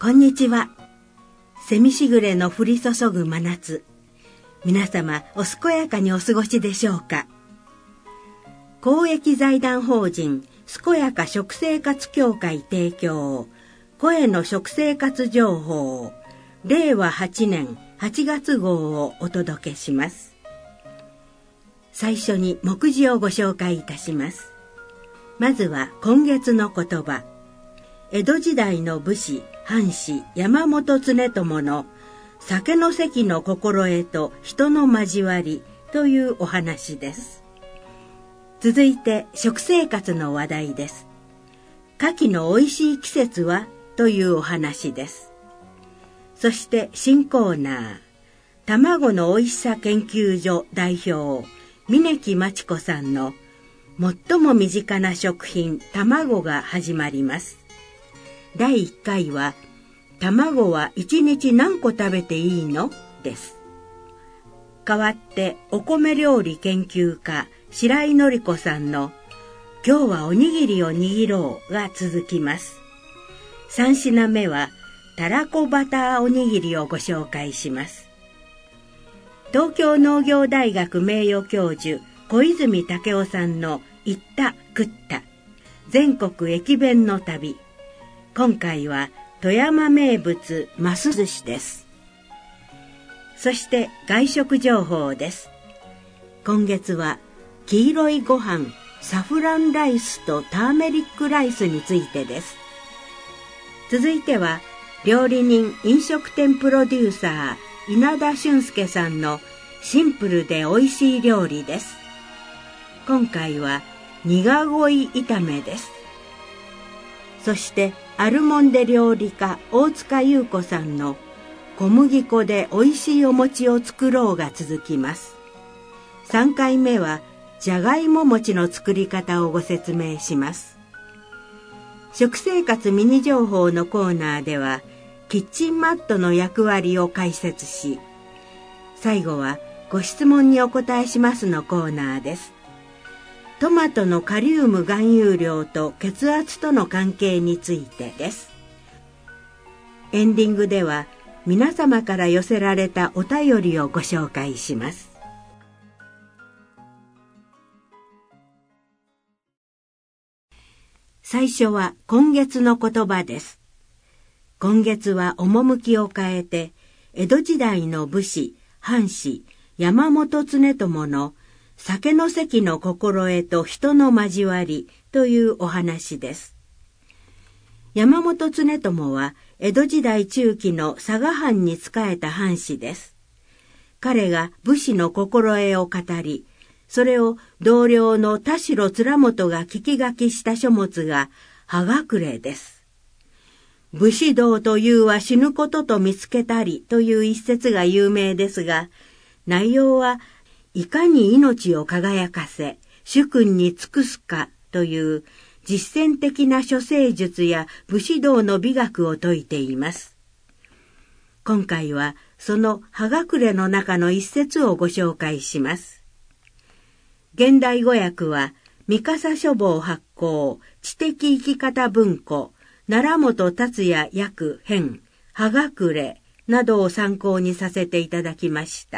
こんにちは。蝉しぐれの降り注ぐ真夏。皆様お健やかにお過ごしでしょうか。公益財団法人健やか食生活協会提供、声の食生活情報、令和8年8月号をお届けします。最初に目次をご紹介いたします。まずは今月の言葉。江戸時代の武士、藩士、山本経友の酒の席の心得と人の交わりというお話です。続いて食生活の話題です。牡蠣の美味しい季節はというお話です。そして新コーナー、卵の美味しさ研究所代表、峯木真知子さんの最も身近な食品、卵が始まります。第1回は、卵は1日何個食べていいの？です。代わってお米料理研究家、白井紀子さんの今日はおにぎりを握ろうが続きます。3品目は、たらこバターおにぎりをご紹介します。東京農業大学名誉教授、小泉武夫さんの行った食った全国駅弁の旅。今回は富山名物ます寿司です。そして外食情報です。今月は黄色いご飯サフランライスとターメリックライスについてです。続いては料理人飲食店プロデューサー稲田俊介さんのシンプルで美味しい料理です。今回は苦鯉炒めです。そしてアルモンデ料理家大塚優子さんの小麦粉で美味しいお餅を作ろうが続きます。3回目はじゃがいも餅の作り方をご説明します。食生活ミニ情報のコーナーではキッチンマットの役割を解説し、最後はご質問にお答えしますのコーナーです。トマトのカリウム含有量と血圧との関係についてです。エンディングでは皆様から寄せられたお便りをご紹介します。最初は今月の言葉です。今月は趣を変えて江戸時代の武士、藩士、山本経友の酒の席の心得と人の交わりというお話です。山本経友は江戸時代中期の佐賀藩に仕えた藩士です。彼が武士の心得を語り、それを同僚の田代貫本が聞き書きした書物が葉隠れです。武士道というは死ぬことと見つけたりという一節が有名ですが、内容はいかに命を輝かせ、主君に尽くすかという実践的な処世術や武士道の美学を説いています。今回はその葉隠れの中の一節をご紹介します。現代語訳は三笠書房発行知的生き方文庫奈良本達也訳編葉隠れなどを参考にさせていただきました。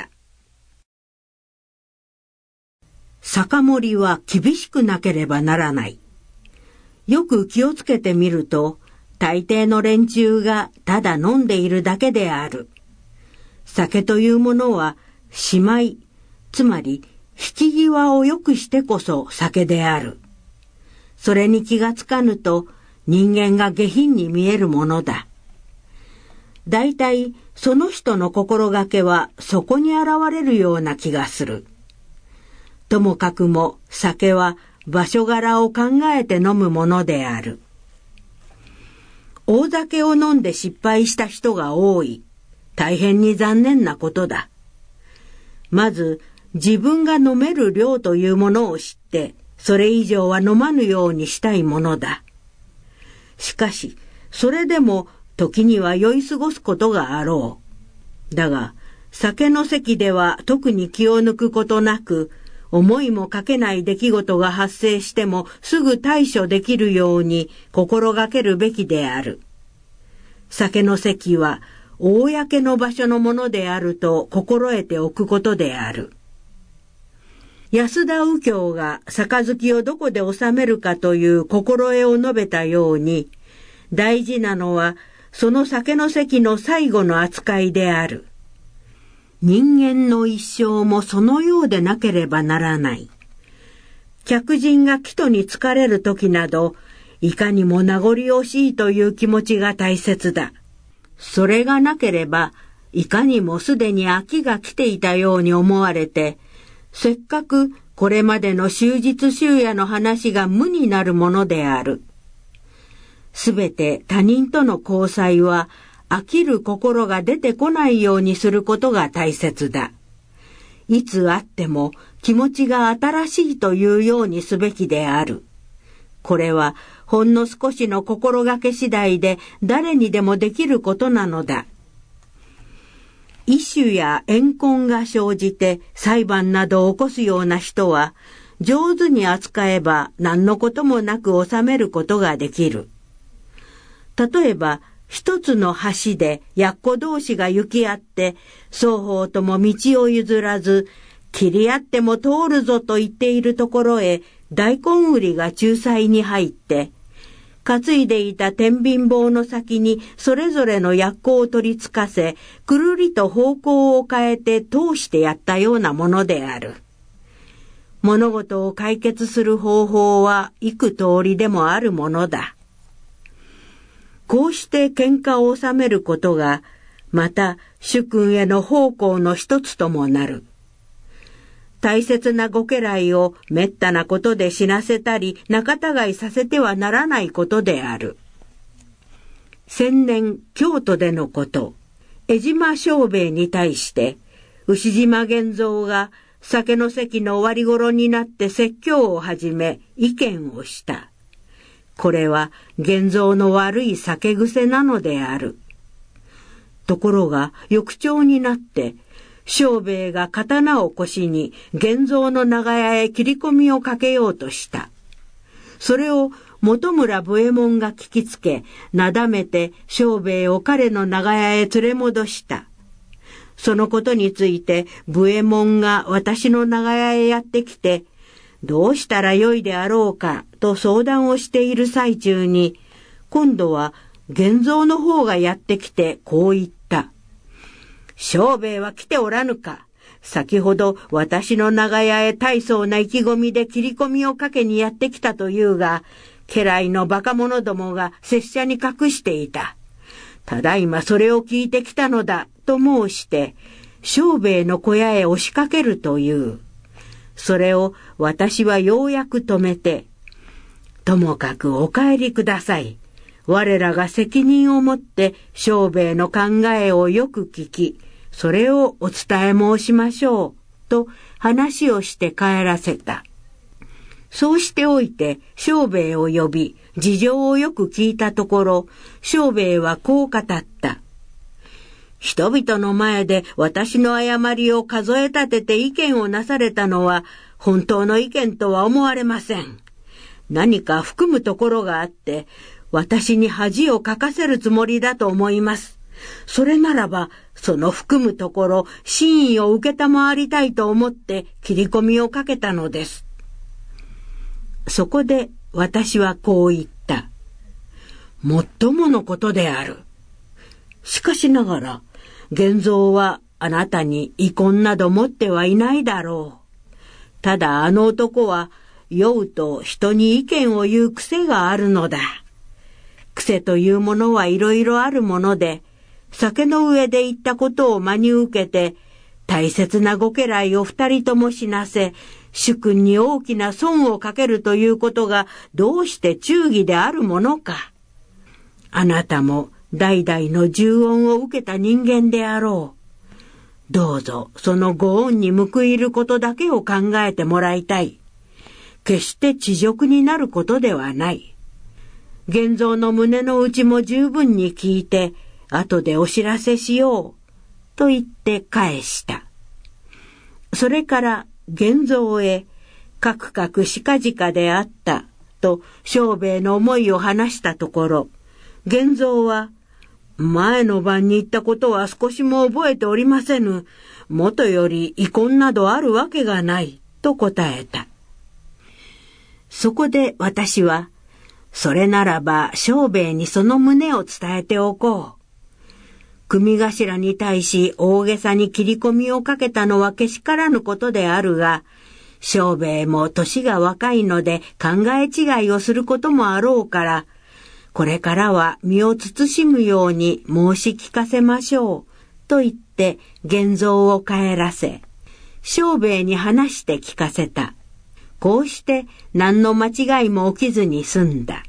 酒盛りは厳しくなければならない。よく気をつけてみると、大抵の連中がただ飲んでいるだけである。酒というものは、しまい、つまり、引き際を良くしてこそ酒である。それに気がつかぬと、人間が下品に見えるものだ。大体、その人の心がけはそこに現れるような気がする。ともかくも酒は場所柄を考えて飲むものである。大酒を飲んで失敗した人が多い。大変に残念なことだ。まず自分が飲める量というものを知って、それ以上は飲まぬようにしたいものだ。しかし、それでも時には酔い過ごすことがあろう。だが、酒の席では特に気を抜くことなく、思いもかけない出来事が発生してもすぐ対処できるように心がけるべきである。 酒の席は公の場所のものであると心得ておくことである。安田右京が杯をどこで収めるかという心得を述べたように、大事なのはその酒の席の最後の扱いである。人間の一生もそのようでなければならない。客人が帰途に疲れる時など、いかにも名残惜しいという気持ちが大切だ。それがなければ、いかにもすでに飽きが来ていたように思われて、せっかくこれまでの終日終夜の話が無になるものである。すべて他人との交際は飽きる心が出てこないようにすることが大切だ。いつあっても気持ちが新しいというようにすべきである。これはほんの少しの心がけ次第で誰にでもできることなのだ。異種や怨恨が生じて裁判などを起こすような人は、上手に扱えば何のこともなく収めることができる。例えば、一つの橋でやっこ同士が行き合って、双方とも道を譲らず、切り合っても通るぞと言っているところへ、大根売りが仲裁に入って、担いでいた天秤棒の先にそれぞれのやっこを取り付かせ、くるりと方向を変えて通してやったようなものである。物事を解決する方法は幾通りでもあるものだ。こうして喧嘩を収めることが、また主君への奉公の一つともなる。大切なご家来をめったなことで死なせたり仲違いさせてはならないことである。先年京都でのこと、江島正兵衛に対して牛島源三が酒の席の終わり頃になって説教を始め意見をした。これは源三の悪い酒癖なのである。ところが翌朝になって正兵衛が刀を腰に源三の長屋へ切り込みをかけようとした。それを本村武右衛門が聞きつけ、なだめて正兵衛を彼の長屋へ連れ戻した。そのことについて武右衛門が私の長屋へやってきて、どうしたらよいであろうかと相談をしている最中に、今度は源三の方がやってきてこう言った。正兵衛は来ておらぬか。先ほど私の長屋へ大層な意気込みで切り込みをかけにやってきたというが、家来のバカ者どもが拙者に隠していた。ただいまそれを聞いてきたのだと申して、正兵衛の小屋へ押しかけるという。それを私はようやく止めて、ともかくお帰りください。我らが責任を持って正兵衛の考えをよく聞き、それをお伝え申しましょう、と話をして帰らせた。そうしておいて正兵衛を呼び、事情をよく聞いたところ、正兵衛はこう語った。人々の前で私の誤りを数え立てて意見をなされたのは、本当の意見とは思われません。何か含むところがあって、私に恥をかかせるつもりだと思います。それならば、その含むところ、真意を受けたまわりたいと思って切り込みをかけたのです。そこで私はこう言った。もっとものことである。しかしながら、源三はあなたに遺恨など持ってはいないだろう。ただあの男は酔うと人に意見を言う癖があるのだ。癖というものはいろいろあるもので、酒の上で言ったことを真に受けて、大切なご家来を二人とも死なせ、主君に大きな損をかけるということがどうして忠義であるものか。あなたも代々の重恩を受けた人間であろう。どうぞそのご恩に報いることだけを考えてもらいたい。決して恥辱になることではない。源三の胸の内も十分に聞いて、後でお知らせしよう、と言って返した。それから源三へ、かくかくしかじかであった、と正兵衛の思いを話したところ、源三は、 前の晩に言ったことは少しも覚えておりませぬ。もとより遺恨などあるわけがない、と答えた。そこで私は、それならば庄兵衛にその旨を伝えておこう。組頭に対し大げさに切り込みをかけたのはけしからぬことであるが、庄兵衛も年が若いので考え違いをすることもあろうから、これからは身を慎むように申し聞かせましょう、と言って源蔵を帰らせ、庄兵衛に話して聞かせた。こうして何の間違いも起きずに済んだ。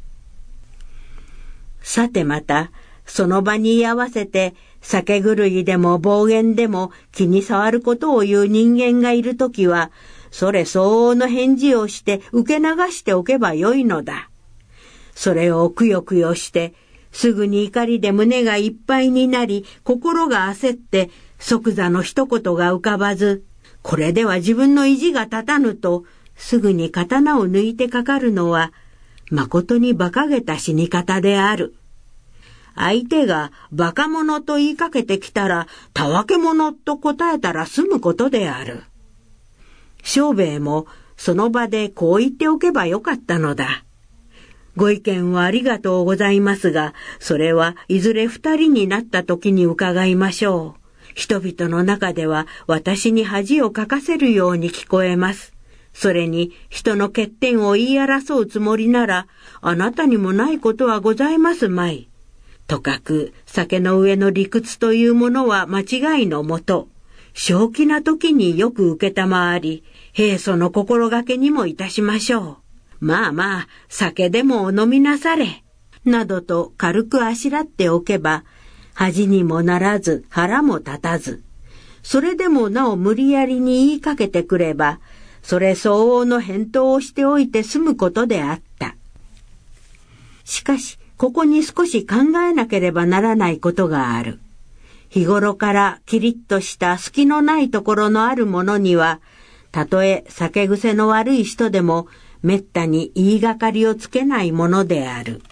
さてまた、その場に居合わせて、酒狂いでも暴言でも気に障ることを言う人間がいるときは、それ相応の返事をして受け流しておけばよいのだ。それをくよくよして、すぐに怒りで胸がいっぱいになり、心が焦って、即座の一言が浮かばず、これでは自分の意地が立たぬと、すぐに刀を抜いてかかるのは、誠に馬鹿げた死に方である。相手が馬鹿者と言いかけてきたら、たわけ者と答えたら済むことである。庄兵衛もその場でこう言っておけばよかったのだ。ご意見はありがとうございますが、それはいずれ二人になった時に伺いましょう。人々の中では私に恥をかかせるように聞こえます。それに人の欠点を言い争うつもりなら、あなたにもないことはございますまい。とかく酒の上の理屈というものは間違いのもと、正気な時によく受けたまわり、平素の心がけにもいたしましょう。まあまあ、酒でもお飲みなされ。などと軽くあしらっておけば、恥にもならず腹も立たず、それでもなお無理やりに言いかけてくれば、それ相応の返答をしておいて済むことであった。しかし、ここに少し考えなければならないことがある。日頃からキリッとした隙のないところのある者には、たとえ酒癖の悪い人でも、めったに言いがかりをつけないものである。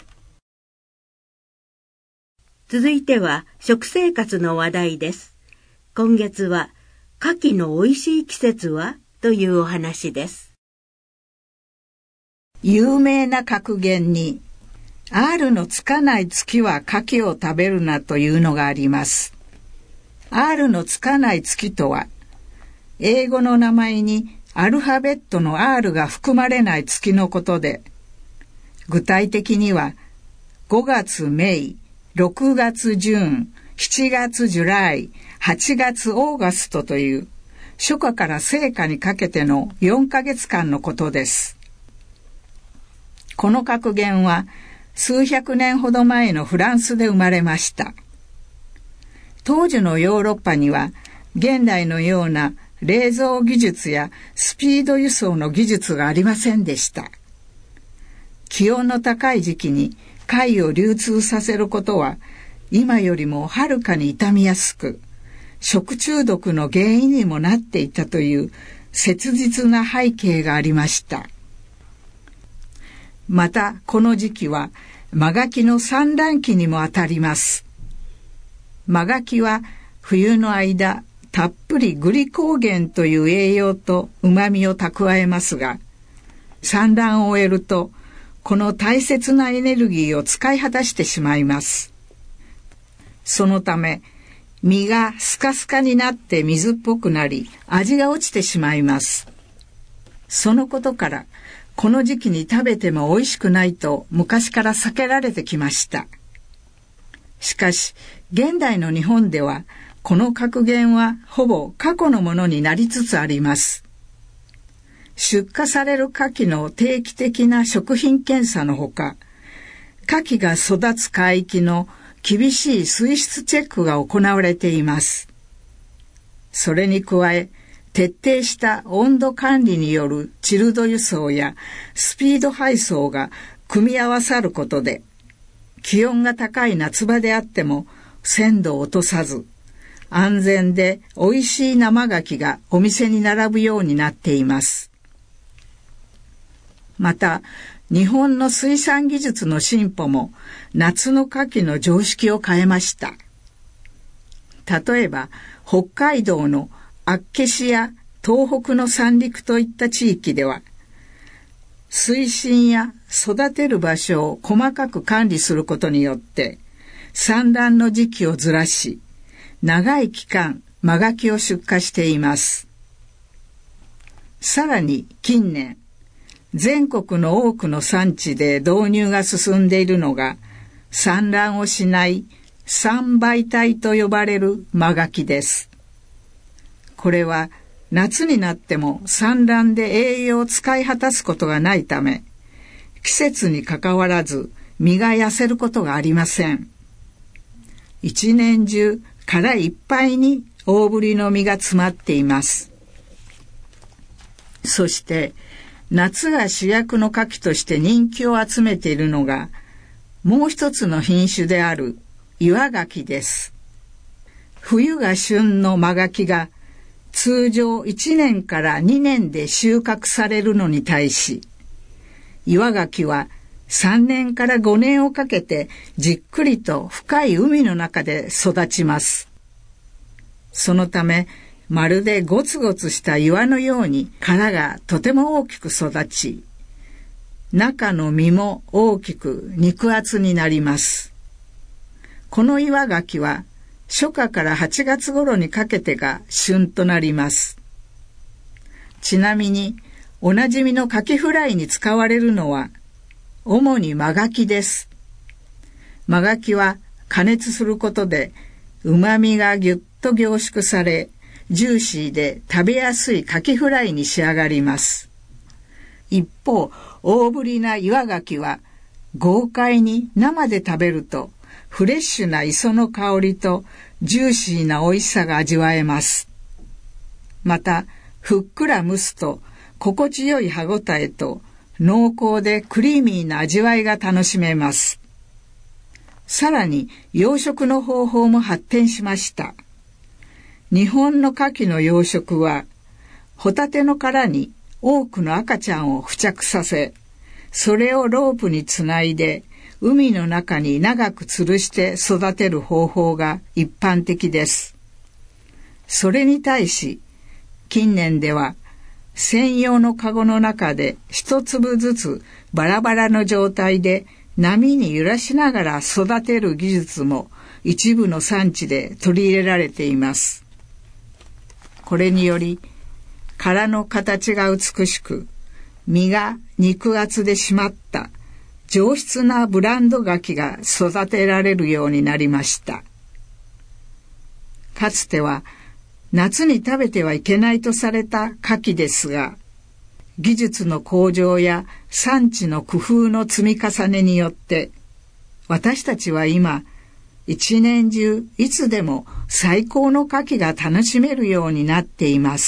続いては食生活の話題です。今月は、牡蠣の美味しい季節はというお話です。 有名な格言に、R のつかない月は牡蠣を食べるなというのがあります。R のつかない月とは、英語の名前にアルファベットの R が含まれない月のことで、具体的には5月メイ、6月ジューン、7月ジュライ、8月オーガストという初夏から盛夏にかけての4ヶ月間のことです。この格言は数百年ほど前のフランスで生まれました。当時のヨーロッパには現代のような冷蔵技術やスピード輸送の技術がありませんでした。気温の高い時期に貝を流通させることは今よりもはるかに傷みやすく、食中毒の原因にもなっていたという切実な背景がありました。またこの時期は真牡蠣の産卵期にもあたります。真牡蠣は冬の間たっぷりグリコーゲンという栄養と旨味を蓄えますが、産卵を終えるとこの大切なエネルギーを使い果たしてしまいます。そのため身がスカスカになって水っぽくなり味が落ちてしまいます。そのことからこの時期に食べても美味しくないと昔から避けられてきました。しかし現代の日本ではこの格言はほぼ過去のものになりつつあります。出荷される牡蠣の定期的な食品検査のほか、牡蠣が育つ海域の厳しい水質チェックが行われています。それに加え、徹底した温度管理によるチルド輸送やスピード配送が組み合わさることで、気温が高い夏場であっても鮮度を落とさず、安全で美味しい生牡蠣がお店に並ぶようになっています。また、 日本の水産技術の進歩も夏の牡蠣の常識を変えました。例えば北海道の厚岸や東北の三陸といった地域では、水深や育てる場所を細かく管理することによって産卵の時期をずらし、長い期間真牡蠣を出荷しています。さらに近年、全国の多くの産地で導入が進んでいるのが、産卵をしない産媒体と呼ばれる真牡蠣です。これは夏になっても産卵で栄養を使い果たすことがないため、季節にかかわらず身が痩せることがありません。一年中殻いっぱいに大ぶりの身が詰まっています。そして夏が主役の牡蠣として人気を集めているのが、もう一つの品種である岩牡蠣です。冬が旬の真牡蠣が通常1年から2年で収穫されるのに対し、岩牡蠣は3年から5年をかけてじっくりと深い海の中で育ちます。そのため、まるでゴツゴツした岩のように殻がとても大きく育ち、中の身も大きく肉厚になります。この岩牡蠣は初夏から8月頃にかけてが旬となります。ちなみにおなじみの牡蠣フライに使われるのは主に真牡蠣です。真牡蠣は加熱することで旨味がぎゅっと凝縮され、ジューシーで食べやすい牡蠣フライに仕上がります。一方、大ぶりな岩牡蠣は豪快に生で食べるとフレッシュな磯の香りとジューシーな美味しさが味わえます。また、ふっくら蒸すと心地よい歯ごたえと濃厚でクリーミーな味わいが楽しめます。さらに養殖の方法も発展しました。日本の牡蠣の養殖は、ホタテの殻に多くの赤ちゃんを付着させ、それをロープにつないで海の中に長く吊るして育てる方法が一般的です。それに対し、近年では専用のカゴの中で一粒ずつバラバラの状態で波に揺らしながら育てる技術も一部の産地で取り入れられています。これにより殻の形が美しく、身が肉厚で締まった上質なブランド牡蠣が育てられるようになりました。かつては夏に食べてはいけないとされた牡蠣ですが、技術の向上や産地の工夫の積み重ねによって、私たちは今、一年中いつでも最高の牡蠣が楽しめるようになっています。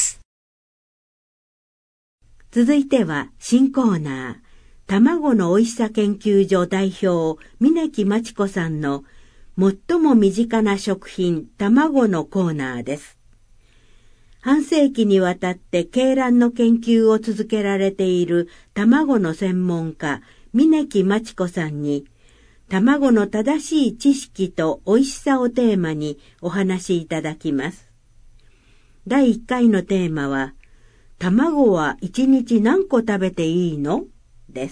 続いては新コーナー、卵のおいしさ研究所代表峯木真知子さんの最も身近な食品卵のコーナーです。半世紀にわたって鶏卵の研究を続けられている卵の専門家峯木真知子さんに、卵の正しい知識と美味しさをテーマにお話しいただきます。第1回のテーマは、卵は1日何個食べていいの？です。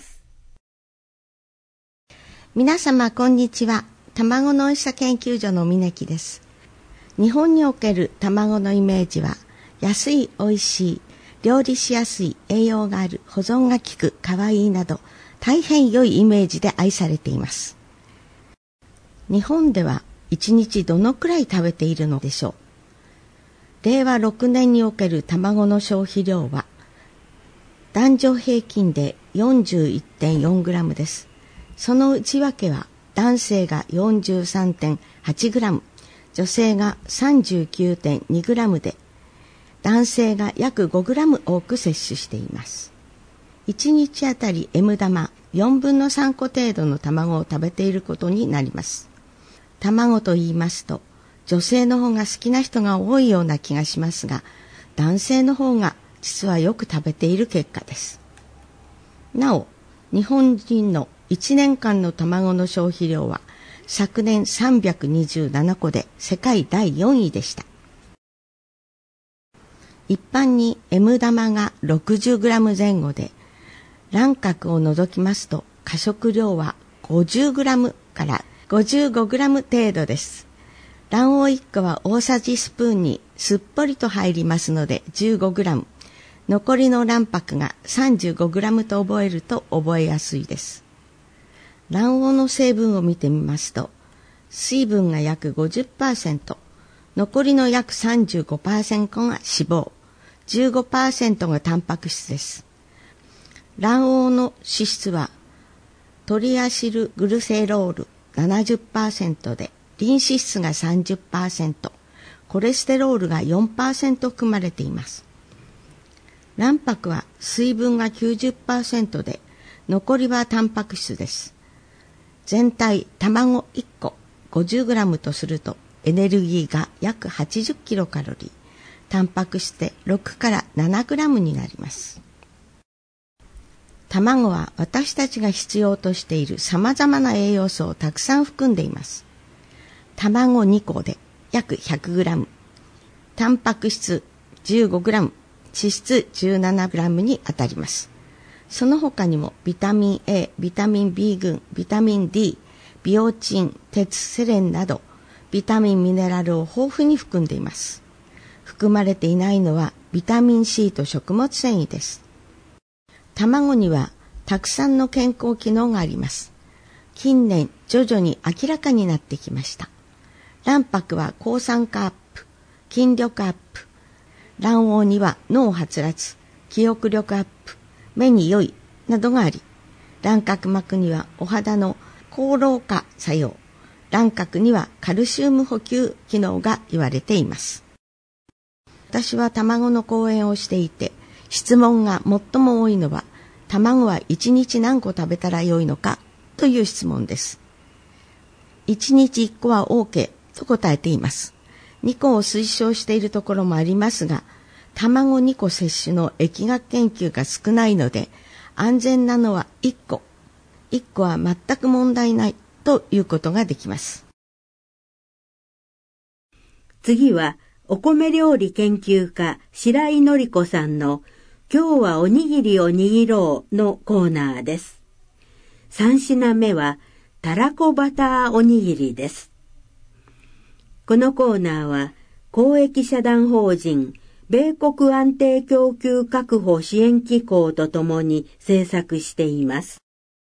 皆様こんにちは。卵の美味しさ研究所の峯木です。日本における卵のイメージは、安い、美味しい、料理しやすい、栄養がある、保存が効く、かわいいなど、大変良いイメージで愛されています。日本では1日どのくらい食べているのでしょう。令和6年における卵の消費量は、男女平均で 41.4 グラムです。その内訳は、男性が 43.8 グラム、女性が 39.2 グラムで、男性が約5グラム多く摂取しています。1日あたり M 玉4分の3個程度の卵を食べていることになります。卵と言いますと、女性の方が好きな人が多いような気がしますが、男性の方が実はよく食べている結果です。なお、 日本人の1年間の卵の消費量は昨年327個で世界第4位でした。一般に M 玉が 60g 前後で、卵殻を除きますと可食量は 50g から 55g 程度です。卵黄1個は大さじスプーンにすっぽりと入りますので 15g、残りの卵白が 35g と覚えると覚えやすいです。卵黄の成分を見てみますと、水分が約 50%、残りの約 35% が脂肪、15% がタンパク質です。卵黄の脂質はトリアシルグルセロール 70% で、リン脂質が 30%、コレステロールが 4% 含まれています。卵白は水分が 90% で、残りはタンパク質です。全体卵1個 50g とするとエネルギーが約80キロカロリー、タンパク質で6から 7g になります。卵は私たちが必要としている様々な栄養素をたくさん含んでいます。卵2個で約 100g、タンパク質 15g、脂質 17g にあたります。その他にもビタミン A、ビタミン B 群、ビタミン D、ビオチン、鉄、セレンなどビタミン、ミネラルを豊富に含んでいます。含まれていないのはビタミン C と食物繊維です。卵にはたくさんの健康機能があります。近年徐々に明らかになってきました。卵白は抗酸化アップ、筋力アップ、卵黄には脳はつらつ、記憶力アップ、目に良いなどがあり、卵殻膜にはお肌の抗老化作用、卵殻にはカルシウム補給機能が言われています。私は卵の講演をしていて、質問が最も多いのは、卵は1日何個食べたらよいのかという質問です。1日1個は OK と答えています。2個を推奨しているところもありますが、卵2個摂取の疫学研究が少ないので、安全なのは1個。1個は全く問題ないということができます。 次は、お米料理研究家白井のり子さんの今日はおにぎりを握ろうのコーナーです。3品目はたらこバターおにぎりです。このコーナーは公益社団法人米国安定供給確保支援機構とともに制作しています。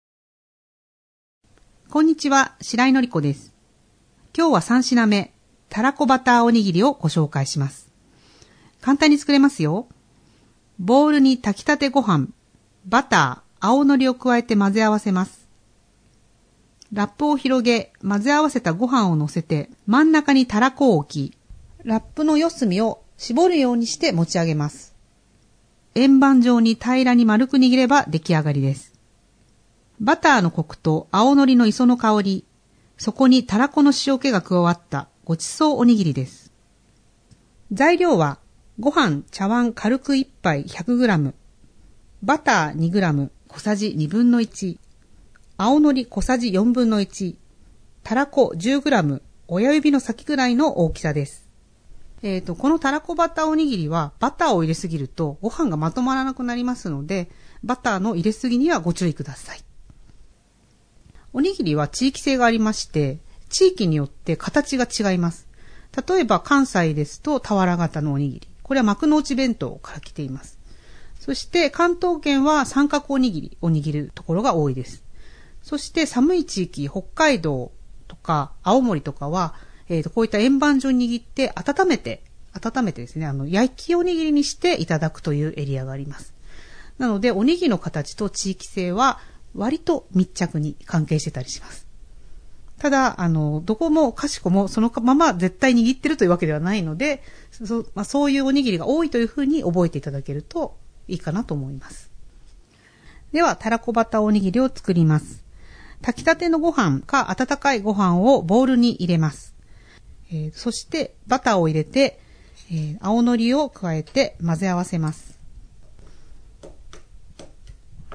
こんにちは、白井のり子です。今日は3品目、たらこバターおにぎりをご紹介します。簡単に作れますよ。ボウルに炊きたてご飯、バター、青のりを加えて混ぜ合わせます。ラップを広げ、混ぜ合わせたご飯を乗せて、真ん中にたらこを置き、ラップの四隅を絞るようにして持ち上げます。円盤状に平らに丸く握れば出来上がりです。バターのコクと青のりの磯の香り、そこにたらこの塩気が加わったごちそうおにぎりです。材料は、ご飯、茶碗軽く1杯 100g、バター 2g 小さじ1/2、青のり小さじ1/4、たらこ 10g 親指の先くらいの大きさです。このたらこバターおにぎりはバターを入れすぎるとご飯がまとまらなくなりますので、バターの入れすぎにはご注意ください。おにぎりは地域性がありまして、地域によって形が違います。例えば関西ですと俵型のおにぎり。これは幕の内弁当から来ています。そして関東圏は三角おにぎりを握るところが多いです。そして寒い地域、北海道とか青森とかは、こういった円盤状に握って温めてですね、焼きおにぎりにしていただくというエリアがあります。なので、おにぎりの形と地域性は割と密着に関係してたりします。ただ、どこもかしこもそのまま絶対握ってるというわけではないので、そういうおにぎりが多いというふうに覚えていただけるといいかなと思います。では、たらこバターおにぎりを作ります。炊きたてのご飯か温かいご飯をボウルに入れます。そしてバターを入れて、青のりを加えて混ぜ合わせます。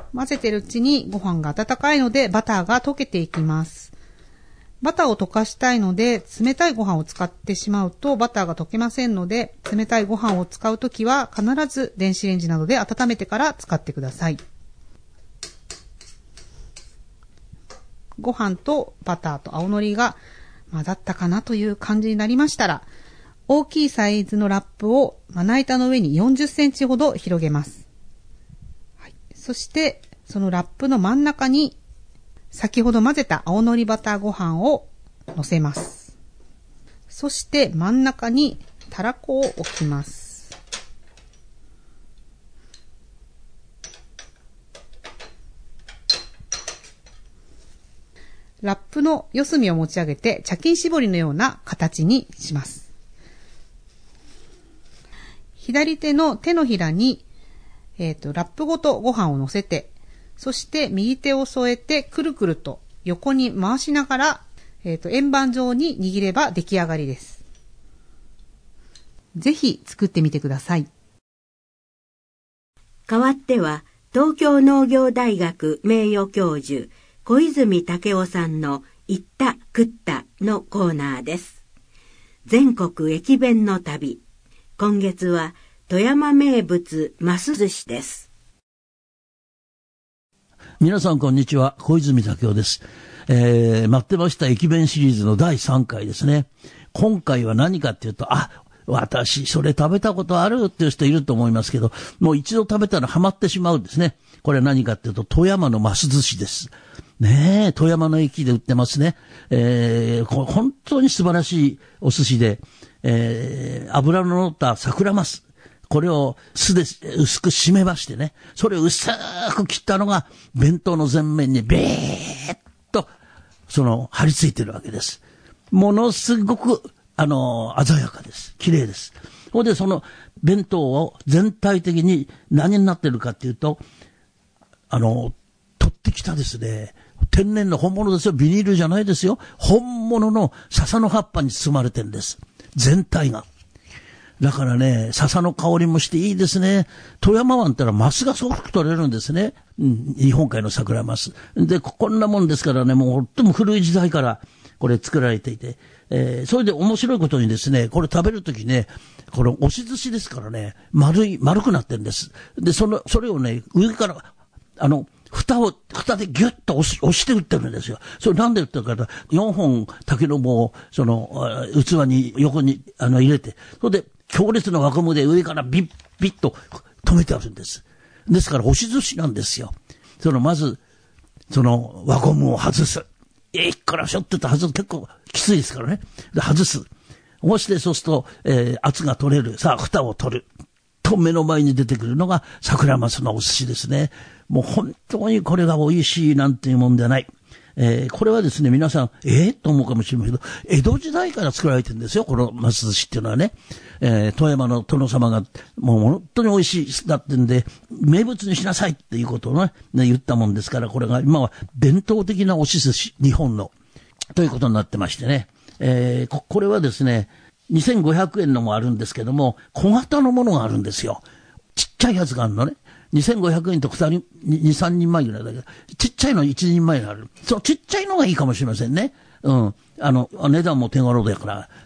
混ぜてるうちにご飯が温かいのでバターが溶けていきます。バターを溶かしたいので、冷たいご飯を使ってしまうとバターが溶けませんので、冷たいご飯を使うときは必ず電子レンジなどで温めてから使ってください。ご飯とバターと青のりが混ざったかなという感じになりましたら、大きいサイズのラップをまな板の上に40センチほど広げます。はい、そしてそのラップの真ん中に先ほど混ぜた青のりバターご飯を乗せます。そして真ん中にたらこを置きます。ラップの四隅を持ち上げて茶巾絞りのような形にします。左手の手のひらに、ラップごとご飯を乗せて、そして右手を添えてくるくると横に回しながら、円盤状に握れば出来上がりです。ぜひ作ってみてください。 代わっては東京農業大学名誉教授小泉武夫さんの行った食ったのコーナーです。全国駅弁の旅。今月は富山名物ます寿司です。 皆さんこんにちは、小泉武夫です。待ってました駅弁シリーズの第3回ですね。今回は何かっていうと、私それ食べたことあるっていう人いると思いますけど、もう一度食べたらハマってしまうんですね。これは何かっていうと、富山のます寿司です。ねえ、富山の駅で売ってますね。本当に素晴らしいお寿司で、油の乗った桜マス。これを酢で薄く締めましてね、それを薄く切ったのが弁当の前面にビーッと張り付いてるわけです。ものすごく鮮やかです。綺麗です。ほんでその弁当を全体的に何になってるかっていうと、取ってきたですね、天然の本物ですよ。ビニールじゃないですよ。本物の笹の葉っぱに包まれてるんです。全体が。だからね、笹の香りもしていいですね。富山湾ってのはマスがすごく取れるんですね。日本海の桜マス。で、こんなもんですからね、もうとも古い時代からこれ作られていて、それで面白いことにですね、これ食べるときね、この押し寿司ですからね、丸くなってるんです。で、それをね、上から、蓋でギュッと押して売ってるんですよ。それなんで売ってるかと、4本竹の棒を、器に、横に、入れて、それで、強烈な輪ゴムで上からビッと止めてあるんです。ですから、押し寿司なんですよ。まず、輪ゴムを外す。からしょって外す。結構きついですからね。で、外す。そうすると、圧が取れる。さあ、蓋を取る。と目の前に出てくるのが桜マスのお寿司ですね。もう本当にこれが美味しいなんていうもんではない。これはですね、皆さん、と思うかもしれませんけど、江戸時代から作られてるんですよ、このます寿司っていうのはね。富山の殿様が、もう本当に美味しいだってんで、名物にしなさいっていうことをね、言ったもんですから、これが今は伝統的な押し寿司、日本の、ということになってましてね。これはですね、2500円のもあるんですけども、小型のものがあるんですよ。ちっちゃいやつがあるのね。2500円と2、3人前ぐらいだけど、ちっちゃいの1人前がある。ちっちゃいのがいいかもしれませんね。値段も手頃だから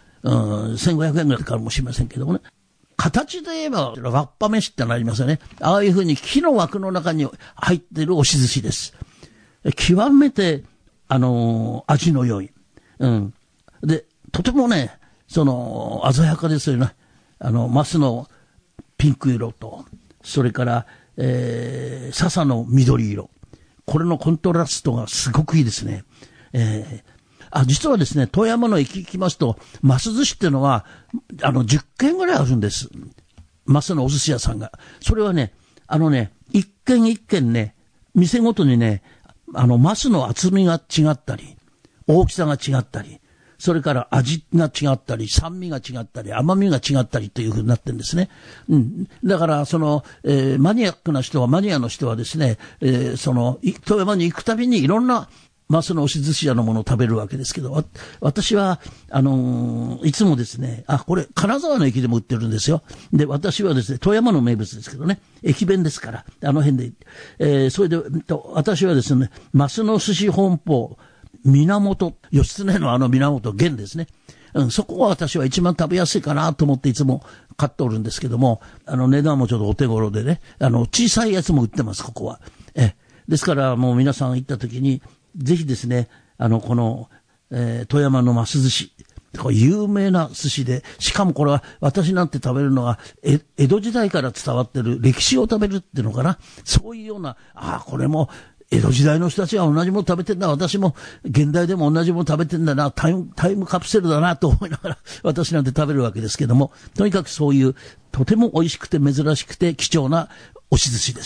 、1500円ぐらいかかるかもしれませんけどもね。形で言えば、わっぱ飯ってなりますよね。ああいうふうに木の枠の中に入っている押し寿司です。極めて、味の良い。で、とてもね、鮮やかですよね。マスのピンク色と、それから、笹の緑色。これのコントラストがすごくいいですね。実はですね、富山の駅行きますと、マス寿司っていうのは、10軒ぐらいあるんです。マスのお寿司屋さんが。それはね、一軒一軒ね、店ごとにね、マスの厚みが違ったり、大きさが違ったり、それから味が違ったり、酸味が違ったり、甘みが違ったりというふうになってるんですね。だから、マニアの人はですね、富山に行くたびにいろんなマスの押し寿司屋のものを食べるわけですけど、私は、いつもですね、これ、金沢の駅でも売ってるんですよ。で、私はですね、富山の名物ですけどね、駅弁ですから、あの辺で、それで、私はですね、マスの寿司本舗、源、義経の源源ですね。そこは私は一番食べやすいかなと思っていつも買っておるんですけども、値段もちょっとお手頃でね、小さいやつも売ってます、ここは。ですからもう皆さん行った時に、ぜひですね、この、富山のます寿司、これ有名な寿司で、しかもこれは私なんて食べるのは、江戸時代から伝わってる歴史を食べるっていうのかな。そういうような、これも、江戸時代の人たちは同じもの食べてんだ、私も現代でも同じもの食べてんだな、タイムカプセルだなと思いながら私なんて食べるわけですけども、とにかくそういうとても美味しくて珍しくて貴重な押し寿司です。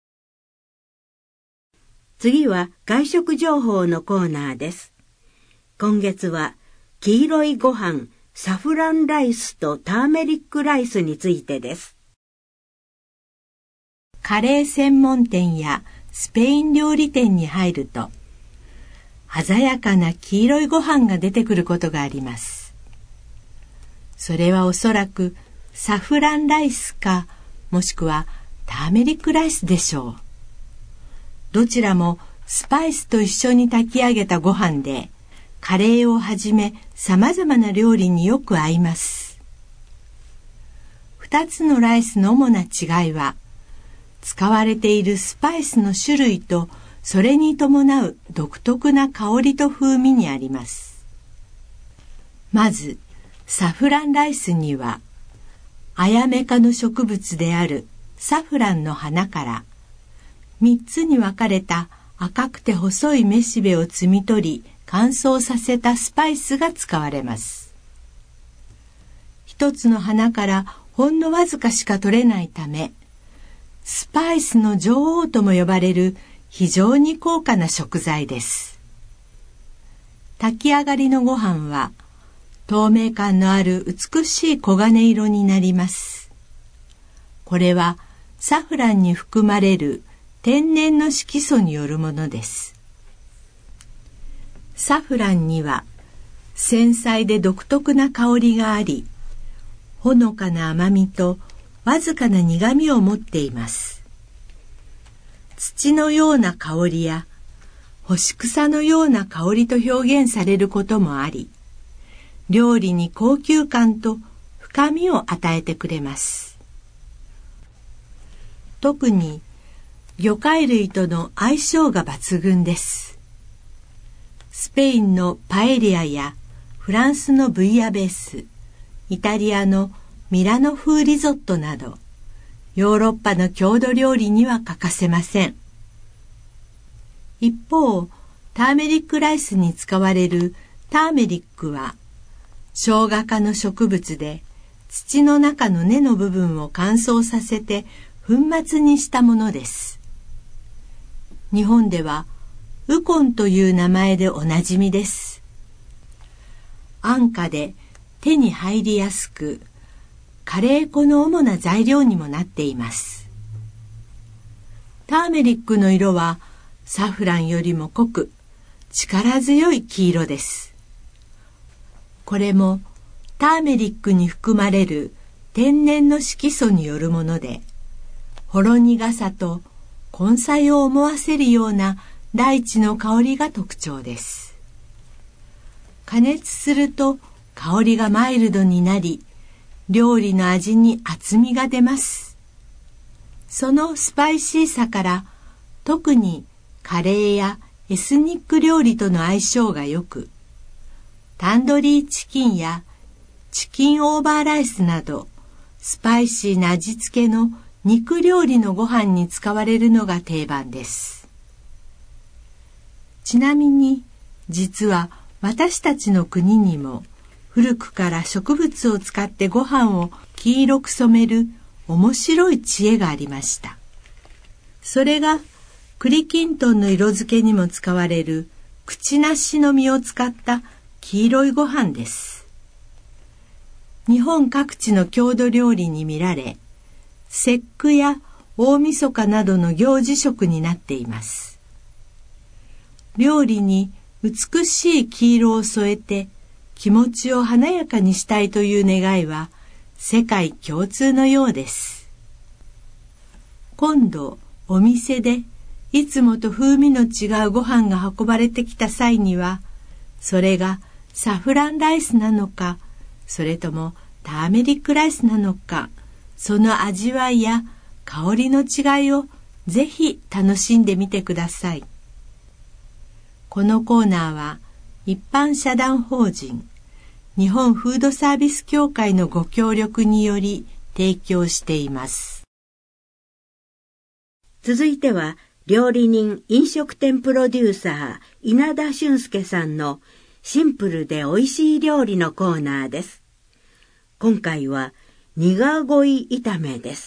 次は外食情報のコーナーです。今月は黄色いご飯サフランライスとターメリックライスについてです。カレー専門店やスペイン料理店に入ると、鮮やかな黄色いご飯が出てくることがあります。それはおそらくサフランライスか、もしくはターメリックライスでしょう。どちらもスパイスと一緒に炊き上げたご飯で、カレーをはじめ様々な料理によく合います。2つのライスの主な違いは、使われているスパイスの種類とそれに伴う独特な香りと風味にあります。まずサフランライスにはアヤメ科の植物であるサフランの花から3つに分かれた赤くて細いめしべを摘み取り乾燥させたスパイスが使われます。一つの花からほんのわずかしか取れないため、スパイスの女王とも呼ばれる非常に高価な食材です。炊き上がりのご飯は透明感のある美しい黄金色になります。これはサフランに含まれる天然の色素によるものです。サフランには繊細で独特な香りがあり、ほのかな甘みとわずかな苦みを持っています。土のような香りや干し草のような香りと表現されることもあり、料理に高級感と深みを与えてくれます。特に魚介類との相性が抜群です。スペインのパエリアやフランスのブイヤベース、イタリアのミラノ風リゾットなど、ヨーロッパの郷土料理には欠かせません。一方、ターメリックライスに使われるターメリックは、生姜科の植物で、土の中の根の部分を乾燥させて粉末にしたものです。日本では、ウコンという名前でおなじみです。安価で手に入りやすく、カレー粉の主な材料にもなっています。ターメリックの色はサフランよりも濃く力強い黄色です。これもターメリックに含まれる天然の色素によるもので、ほろ苦さと根菜を思わせるような大地の香りが特徴です。加熱すると香りがマイルドになり、料理の味に厚みが出ます。そのスパイシーさから、特にカレーやエスニック料理との相性が良く、タンドリーチキンやチキンオーバーライスなど、スパイシーな味付けの肉料理のご飯に使われるのが定番です。ちなみに、実は私たちの国にも、古くから植物を使ってご飯を黄色く染める面白い知恵がありました。それが栗きんとんの色付けにも使われるクチナシの実を使った黄色いご飯です。日本各地の郷土料理に見られ、節句や大晦日などの行事食になっています。 料理に美しい黄色を添えて気持ちを華やかにしたいという願いは世界共通のようです。今度お店でいつもと風味の違うご飯が運ばれてきた際には、それがサフランライスなのか、それともターメリックライスなのか、その味わいや香りの違いをぜひ楽しんでみてください。このコーナーは一般社団法人日本フードサービス協会のご協力により提供しています。 続いては料理人飲食店プロデューサー稲田俊介さんのシンプルで美味しい料理のコーナーです。今回は苦鯉炒めです。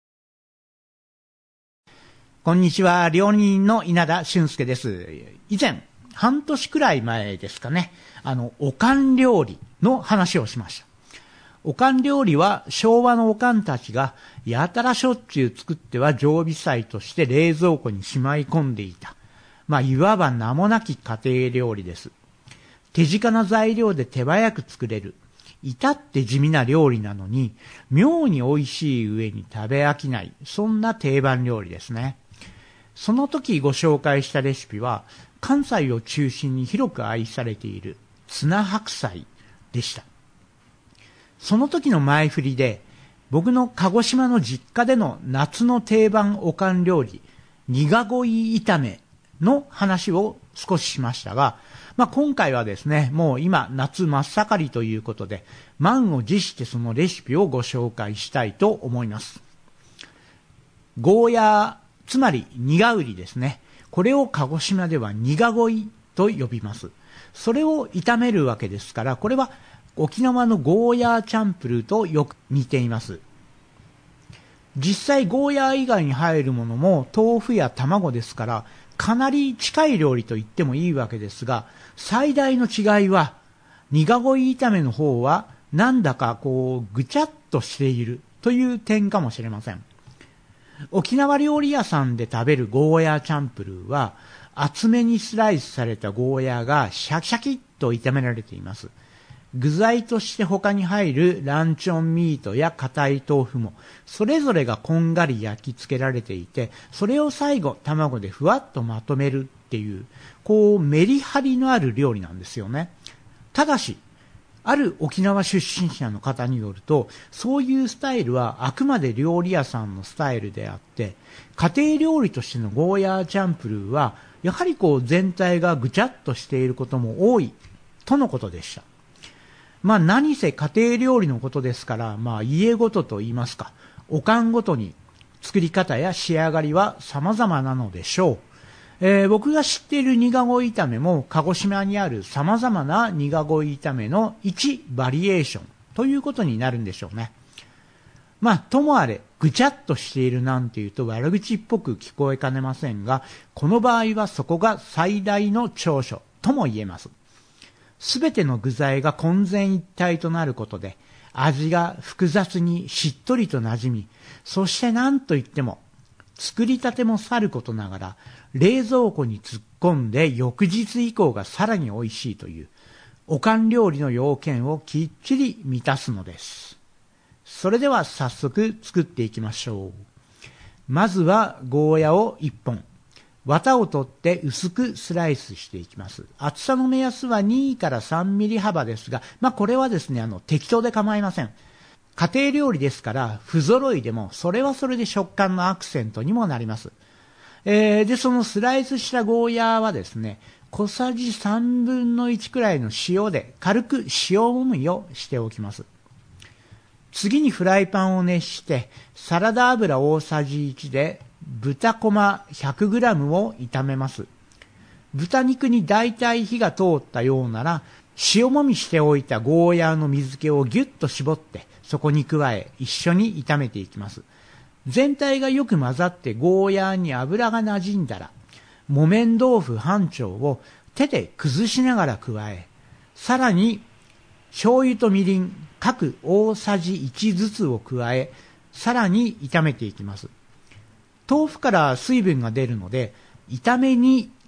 こんにちは、料理人の稲田俊介です。以前、半年くらい前ですかね、おかん料理の話をしました。おかん料理は昭和のおかんたちがやたらしょっちゅう作っては常備菜として冷蔵庫にしまい込んでいた。いわば名もなき家庭料理です。手近な材料で手早く作れる。至って地味な料理なのに、妙に美味しい上に食べ飽きない。そんな定番料理ですね。その時ご紹介したレシピは、関西を中心に広く愛されているツナ白菜でした。その時の前振りで、僕の鹿児島の実家での夏の定番おかん料理、苦鯉炒めの話を少ししましたが、今回はですね、もう今夏真っ盛りということで、満を持してそのレシピをご紹介したいと思います。ゴーヤー、つまり苦瓜ですね。これを鹿児島では苦鯉と呼びます。それを炒めるわけですから、これは沖縄のゴーヤーチャンプルーとよく似ています。実際ゴーヤー以外に入るものも豆腐や卵ですから、かなり近い料理と言ってもいいわけですが、最大の違いは苦鯉炒めの方はなんだかぐちゃっとしているという点かもしれません。沖縄料理屋さんで食べるゴーヤーチャンプルーは厚めにスライスされたゴーヤーがシャキシャキっと炒められています。具材として他に入るランチョンミートや硬い豆腐もそれぞれがこんがり焼き付けられていて、それを最後卵でふわっとまとめるっていうメリハリのある料理なんですよね。ただしある沖縄出身者の方によると、そういうスタイルはあくまで料理屋さんのスタイルであって、家庭料理としてのゴーヤーチャンプルーはやはり全体がぐちゃっとしていることも多いとのことでした。何せ家庭料理のことですから、家ごとと言いますか、おかんごとに作り方や仕上がりは様々なのでしょう。僕が知っている苦鯉炒めも鹿児島にある様々な苦鯉炒めの1バリエーションということになるんでしょうね。ともあれぐちゃっとしているなんていうと悪口っぽく聞こえかねませんが、この場合はそこが最大の長所とも言えます。すべての具材が混然一体となることで、味が複雑にしっとりと馴染み、そして何といっても、作りたてもさることながら、冷蔵庫に突っ込んで翌日以降がさらに美味しいという、おかん料理の要件をきっちり満たすのです。それでは早速作っていきましょう。まずはゴーヤを1本。綿を取って薄くスライスしていきます。厚さの目安は2から3ミリ幅ですが、これはですね、適当で構いません。家庭料理ですから、不揃いでも、それはそれで食感のアクセントにもなります。で、そのスライスしたゴーヤーはですね、小さじ3分の1くらいの塩で軽く塩もみをしておきます。次にフライパンを熱して、サラダ油大さじ1で、豚こま 100g を炒めます。豚肉にだいたい火が通ったようなら、塩もみしておいたゴーヤーの水気をぎゅっと絞って、そこに加え、一緒に炒めていきます。全体がよく混ざってゴーヤーに油が馴染んだら、木綿豆腐半丁を手で崩しながら加え、さらに醤油とみりん各大さじ1ずつを加え、さらに炒めていきます。豆腐から水分が出るので、炒めに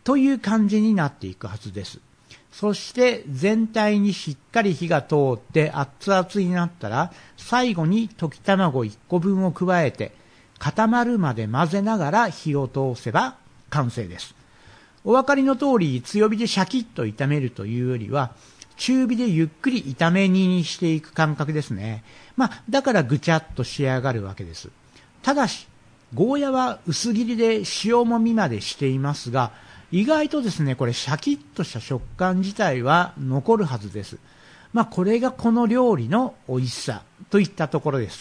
という感じになっていくはずです。そして全体にしっかり火が通って熱々になったら、最後に溶き卵1個分を加えて固まるまで混ぜながら火を通せば完成です。お分かりの通り、強火でシャキッと炒めるというよりは、中火でゆっくり炒め煮にしていく感覚ですね。だからぐちゃっと仕上がるわけです。ただし、ゴーヤは薄切りで塩もみまでしていますが、意外とですね、これシャキッとした食感自体は残るはずです。これがこの料理の美味しさといったところです。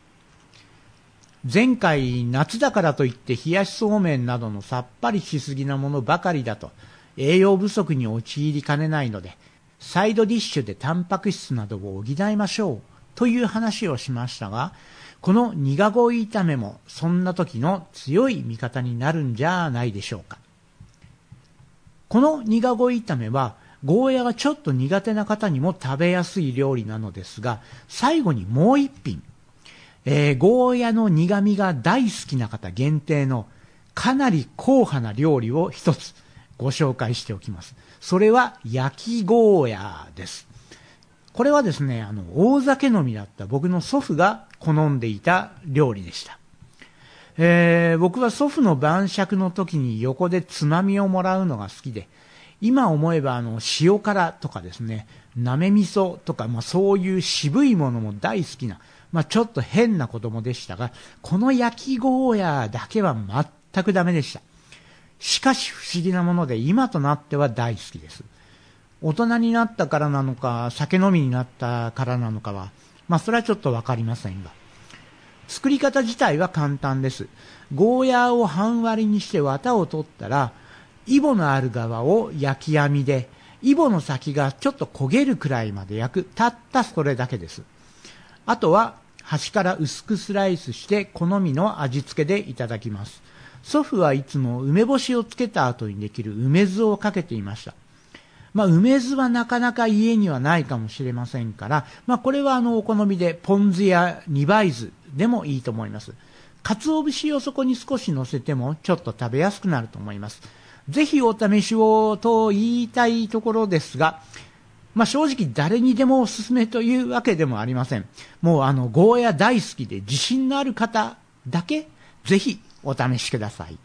前回、夏だからといって冷やしそうめんなどのさっぱりしすぎなものばかりだと栄養不足に陥りかねないので、サイドディッシュでタンパク質などを補いましょうという話をしましたが、この苦恋炒めもそんな時の強い味方になるんじゃないでしょうか。この苦恋炒めはゴーヤがちょっと苦手な方にも食べやすい料理なのですが、最後にもう一品、ゴーヤの苦味が大好きな方限定のかなり硬派な料理を一つご紹介しておきます。それは焼きゴーヤです。これはですね、大酒飲みだった僕の祖父が好んでいた料理でした。僕は祖父の晩酌の時に横でつまみをもらうのが好きで、今思えば塩辛とかですね、なめ味噌とか、そういう渋いものも大好きな、ちょっと変な子供でしたが、この焼きゴーヤだけは全くダメでした。しかし不思議なもので、今となっては大好きです。大人になったからなのか、酒飲みになったからなのかは、それはちょっとわかりませんが、作り方自体は簡単です。ゴーヤーを半割りにして綿を取ったら、イボのある側を焼き網で、イボの先がちょっと焦げるくらいまで焼く。たったそれだけです。あとは端から薄くスライスして好みの味付けでいただきます。祖父はいつも梅干しをつけた後にできる梅酢をかけていました。梅酢はなかなか家にはないかもしれませんから、これはお好みでポン酢や二杯酢でもいいと思います。鰹節をそこに少し乗せてもちょっと食べやすくなると思います。ぜひお試しをと言いたいところですが、正直誰にでもおすすめというわけでもありません。もうゴーヤ大好きで自信のある方だけぜひお試しください。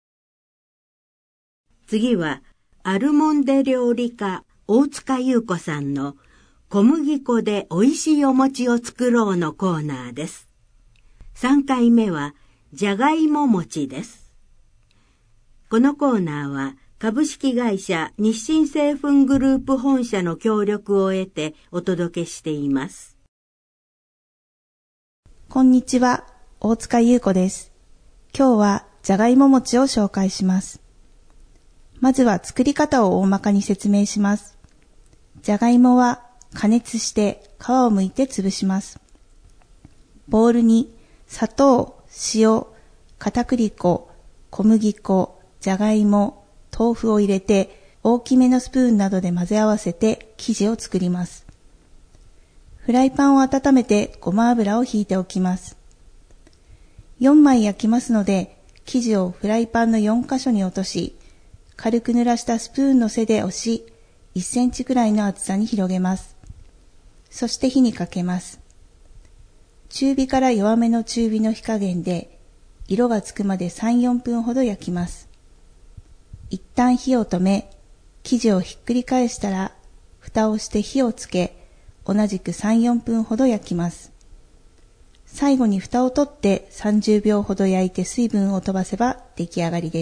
次はアルモンデ料理家大塚優子さんの小麦粉で美味しいお餅を作ろうのコーナーです。3回目はじゃがいも餅です。このコーナーは株式会社日清製粉グループ本社の協力を得てお届けしています。 こんにちは、大塚優子です。今日はじゃがいも餅を紹介します。まずは作り方を大まかに説明します。じゃがいもは加熱して皮を剥いて潰します。ボウルに砂糖、塩、片栗粉、小麦粉、じゃがいも、豆腐を入れて大きめのスプーンなどで混ぜ合わせて生地を作ります。フライパンを温めてごま油をひいておきます。4枚焼きますので、生地をフライパンの4箇所に落とし、軽く濡らしたスプーンの背で押し、1センチくらいの厚さに広げます。そして火にかけます。中火から弱めの中火の火加減で、色がつくまで 3,4 分ほど焼きます。一旦火を止め、生地をひっくり返したら、蓋をして火をつけ、同じく 3,4 分ほど焼きます。最後に蓋を取って30秒ほど焼いて水分を飛ばせば出来上がりです。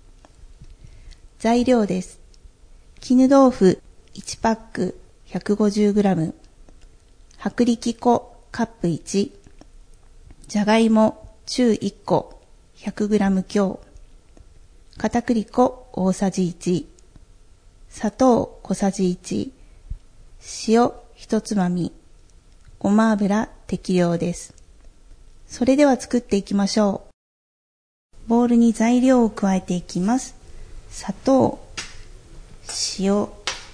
材料です。絹豆腐1パック 150g、薄力粉カップ1、じゃがいも中1個 100g 強、片栗粉大さじ1、砂糖小さじ1、塩1つまみ、ごま油適量です。それでは作っていきましょう。ボウルに材料を加えていきます。砂糖、塩、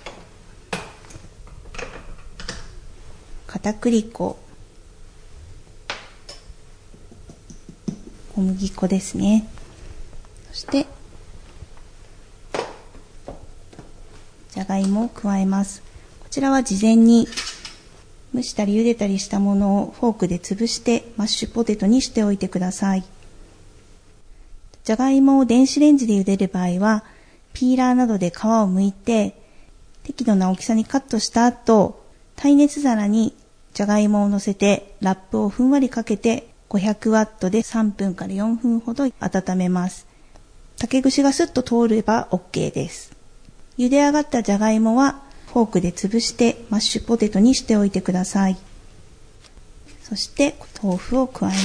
片栗粉、小麦粉ですね。そしてがいもを加えます。こちらは事前に蒸したり茹でたりしたものをフォークで潰してマッシュポテトにしておいてください。じゃがいもを電子レンジで茹でる場合は、ピーラーなどで皮を剥いて適度な大きさにカットした後、耐熱皿にじゃがいもを乗せてラップをふんわりかけて500ワットで3分から4分ほど温めます。竹串がスッと通れば OK です。茹で上がったじゃがいもはフォークで潰してマッシュポテトにしておいてください。そして豆腐を加えます。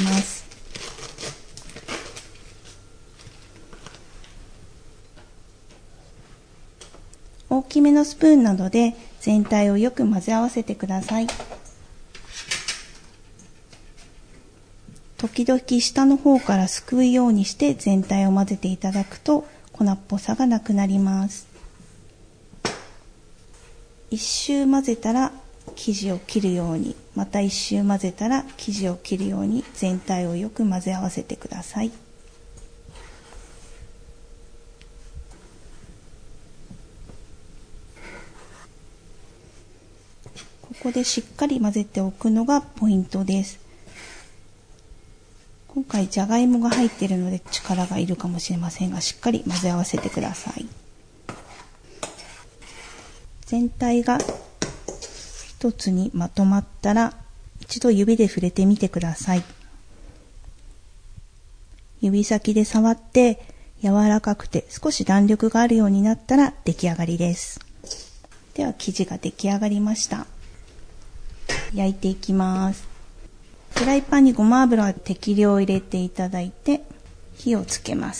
大きめのスプーンなどで全体をよく混ぜ合わせてください。時々下の方からすくうようにして全体を混ぜていただくと粉っぽさがなくなります。一周混ぜたら生地を切るように、また一周混ぜたら生地を切るように全体をよく混ぜ合わせてください。ここでしっかり混ぜておくのがポイントです。今回じゃがいもが入っているので力がいるかもしれませんが、しっかり混ぜ合わせてください。全体が一つにまとまったら一度指で触れてみてください。指先で触って柔らかくて少し弾力があるようになったら出来上がりです。では生地が出来上がりました。焼いていきます。フライパンにごま油を適量入れていただいて火をつけます。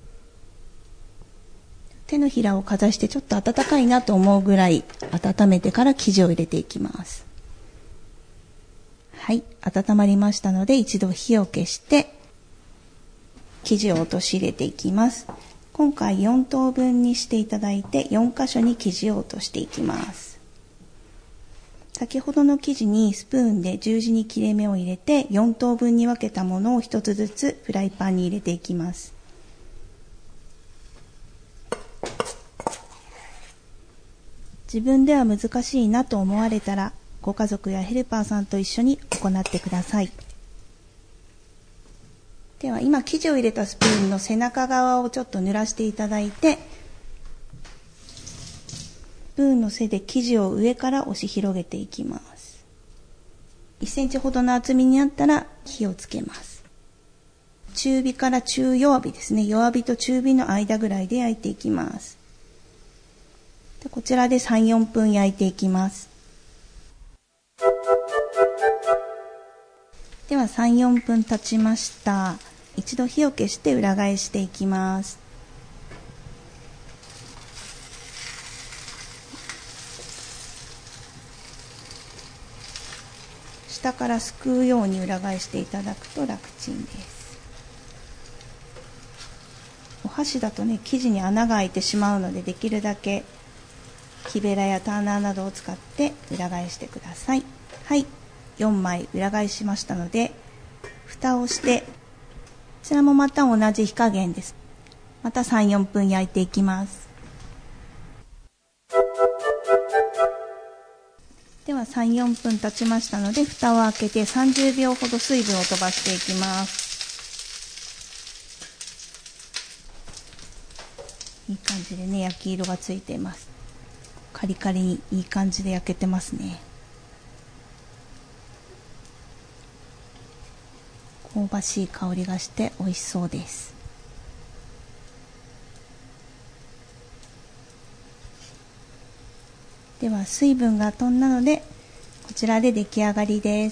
手のひらをかざしてちょっと温かいなと思うぐらい温めてから生地を入れていきます。はい、温まりましたので一度火を消して生地を落とし入れていきます。今回4等分にしていただいて4箇所に生地を落としていきます。先ほどの生地にスプーンで十字に切れ目を入れて4等分に分けたものを1つずつフライパンに入れていきます。自分では難しいなと思われたらご家族やヘルパーさんと一緒に行ってください。では今生地を入れたスプーンの背中側をちょっと濡らしていただいて、スプーンの背で生地を上から押し広げていきます。1センチほどの厚みになったら火をつけます。中火から中弱火ですね。弱火と中火の間ぐらいで焼いていきます。でこちらで 3,4 分焼いていきます。では 3,4 分経ちました。一度火を消して裏返していきます。下からすくうように裏返していただくと楽ちんです。お箸だとね、生地に穴が開いてしまうので、できるだけ木べらやターナーなどを使って裏返してください。はい、4枚裏返しましたので、蓋をして、こちらもまた同じ火加減です。また 3,4 分焼いていきます。では 3,4 分経ちましたので、蓋を開けて30秒ほど水分を飛ばしていきます。いい感じでね、焼き色がついています。カリカリにいい感じで焼けてますね。香ばしい香りがして美味しそうです。では水分が飛んだので、こちらで出来上がりです。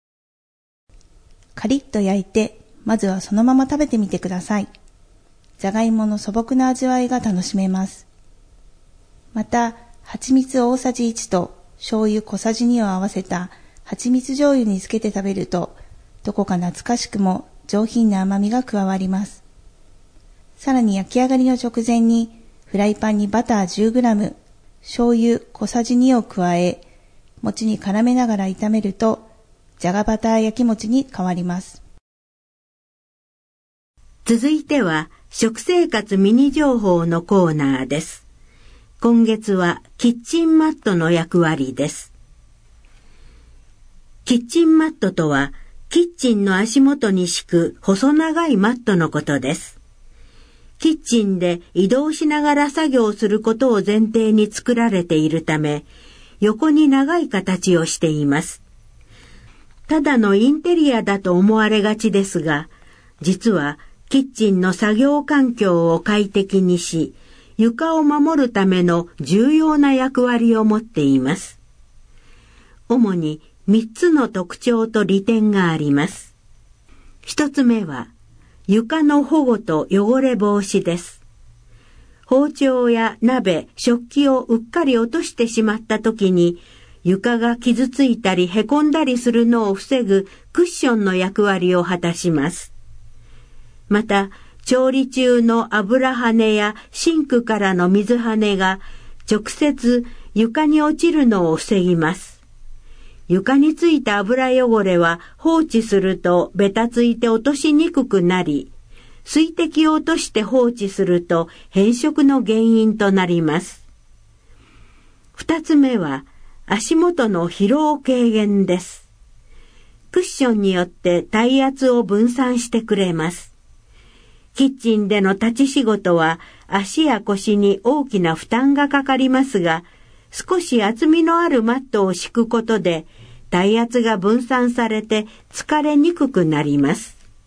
カリッと焼いて、まずはそのまま食べてみてください。じゃがいもの素朴な味わいが楽しめます。また、蜂蜜大さじ1と醤油小さじ2を合わせた蜂蜜醤油につけて食べると、どこか懐かしくも上品な甘みが加わります。さらに焼き上がりの直前に、フライパンにバター 10g、醤油小さじ2を加え、餅に絡めながら炒めると、じゃがバター焼き餅に変わります。 続いては、食生活ミニ情報のコーナーです。 今月はキッチンマットの役割です。キッチンマットとは、キッチンの足元に敷く細長いマットのことです。キッチンで移動しながら作業することを前提に作られているため、横に長い形をしています。ただのインテリアだと思われがちですが、実はキッチンの作業環境を快適にし、床を守るための重要な役割を持っています。主に3つの特徴と利点があります。1つ目は、床の保護と汚れ防止です。包丁や鍋、食器をうっかり落としてしまった時に、床が傷ついたりへこんだりするのを防ぐクッションの役割を果たします。また、調理中の油跳ねやシンクからの水跳ねが直接床に落ちるのを防ぎます。床についた油汚れは放置するとベタついて落としにくくなり、水滴を落として放置すると変色の原因となります。2つ目は足元の疲労軽減です。クッションによって体圧を分散してくれます。キッチンでの立ち仕事は足や腰に大きな負担がかかりますが、少し厚みのあるマットを敷くことで体圧が分散されて疲れにくくなります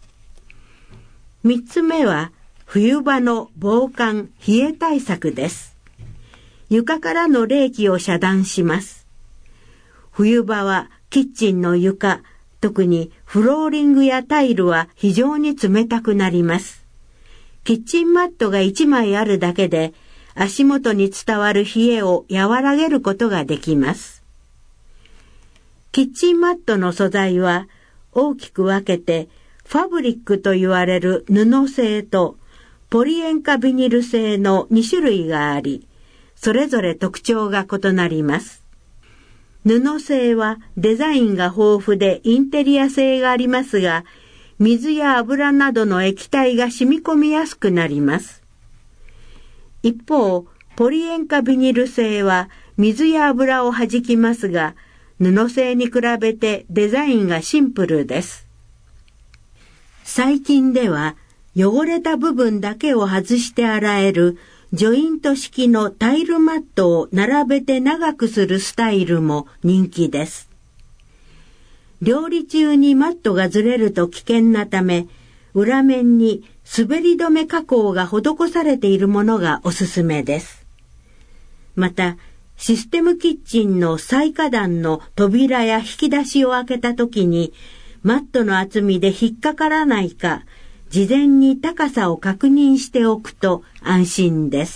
。3つ目は冬場の防寒冷え対策です。床からの冷気を遮断します。冬場はキッチンの床、特にフローリングやタイルは非常に冷たくなります。キッチンマットが1枚あるだけで足元に伝わる冷えを和らげることができます。キッチンマットの素材は大きく分けてファブリックと言われる布製とポリ塩化ビニル製の2種類があり、それぞれ特徴が異なります。布製はデザインが豊富でインテリア性がありますが、水や油などの液体が染み込みやすくなります。一方、ポリ塩化ビニル製は水や油を弾きますが、布製に比べてデザインがシンプルです。最近では汚れた部分だけを外して洗えるジョイント式のタイルマットを並べて長くするスタイルも人気です。料理中にマットがずれると危険なため、裏面に滑り止め加工が施されているものがおすすめです。また、システムキッチンの最下段の扉や引き出しを開けたときに、マットの厚みで引っかからないか、事前に高さを確認しておくと安心です。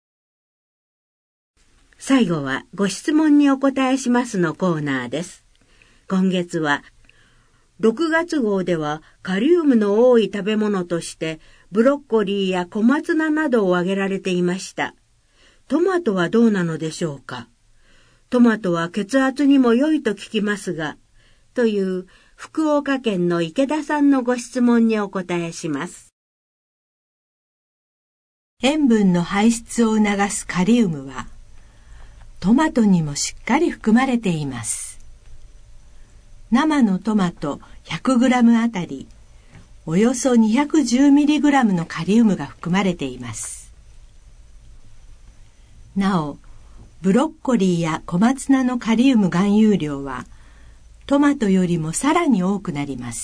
最後はご質問にお答えしますのコーナーです。今月は6月号ではカリウムの多い食べ物としてブロッコリーや小松菜などを挙げられていました。トマトはどうなのでしょうか。トマトは血圧にも良いと聞きますが、という福岡県の池田さんのご質問にお答えします。 塩分の排出を促すカリウムはトマトにもしっかり含まれています。生のトマト 100g あたりおよそ 210mg のカリウムが含まれています。なお、ブロッコリーや小松菜のカリウム含有量はトマトよりもさらに多くなります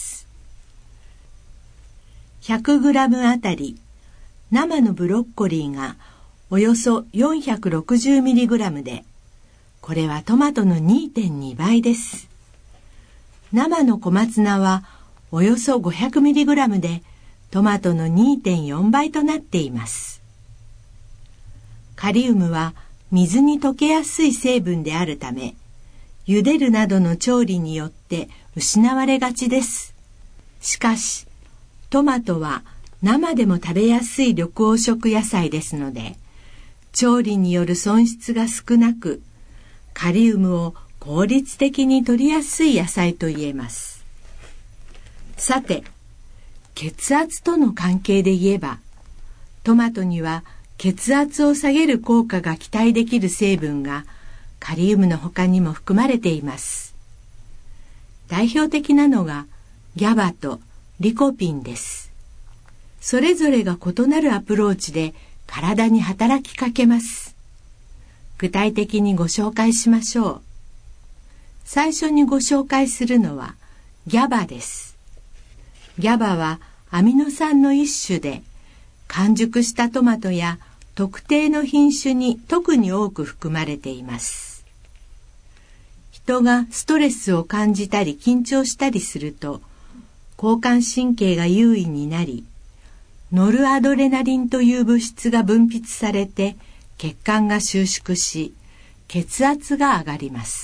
。100g あたり生のブロッコリーがおよそ 460mg で、これはトマトの 2.2 倍です。生の小松菜はおよそ 500mg でトマトの 2.4 倍となっています。カリウムは水に溶けやすい成分であるため、茹でるなどの調理によって失われがちです。しかし、トマトは生でも食べやすい緑黄色野菜ですので、調理による損失が少なく、カリウムを効率的に摂りやすい野菜と言えます。さて、血圧との関係で言えば、トマトには血圧を下げる効果が期待できる成分がカリウムの他にも含まれています。代表的なのがGABAとリコピンです。それぞれが異なるアプローチで体に働きかけます。具体的にご紹介しましょう。最初にご紹介するのはGABAです。GABAはアミノ酸の一種で、完熟したトマトや特定の品種に特に多く含まれています。人がストレスを感じたり緊張したりすると、交感神経が優位になり、ノルアドレナリンという物質が分泌されて血管が収縮し、血圧が上がります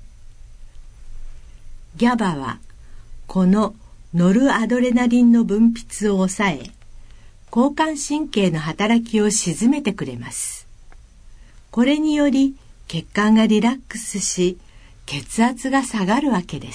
。GABAはこのノルアドレナリンの分泌を抑え、交感神経の働きを鎮めてくれます。これにより血管がリラックスし、血圧が下がるわけです。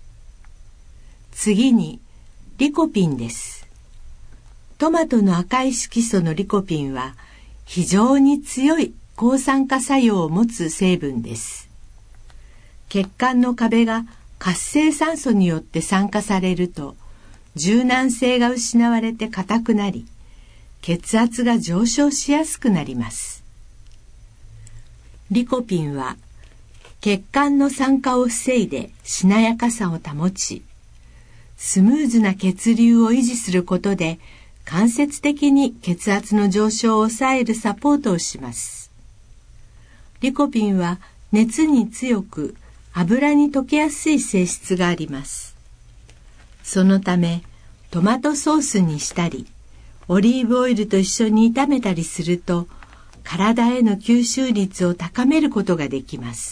次にリコピンです。トマトの赤い色素のリコピンは非常に強い抗酸化作用を持つ成分です。血管の壁が活性酸素によって酸化されると、柔軟性が失われて硬くなり、血圧が上昇しやすくなります。リコピンは血管の酸化を防いでしなやかさを保ち、スムーズな血流を維持することで間接的に血圧の上昇を抑えるサポートをします。リコピンは熱に強く油に溶けやすい性質があります。そのためトマトソースにしたり、オリーブオイルと一緒に炒めたりすると、体への吸収率を高めることができます。